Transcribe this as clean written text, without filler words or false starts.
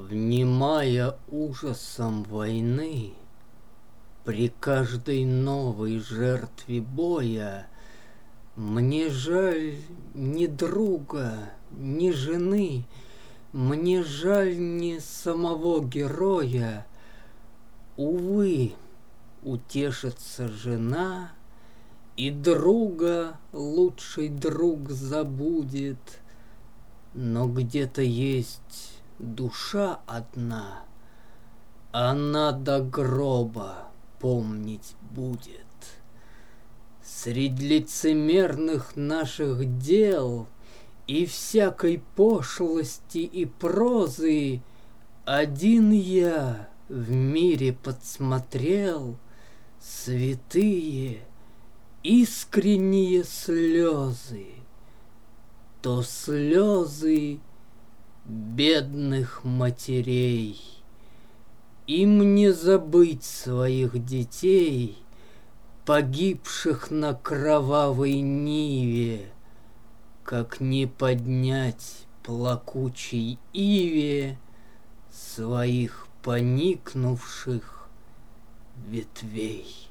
Внимая ужасом войны, при каждой новой жертве боя, мне жаль ни друга, ни жены, мне жаль ни самого героя. Увы, утешится жена, и друга лучший друг забудет, но где-то есть душа одна, она до гроба помнить будет. Средь лицемерных наших дел и всякой пошлости и прозы один я в мире подсмотрел святые, искренние слезы, то слезы бедных матерей. Им не забыть своих детей, погибших на кровавой ниве, как не поднять плакучей иве своих поникнувших ветвей.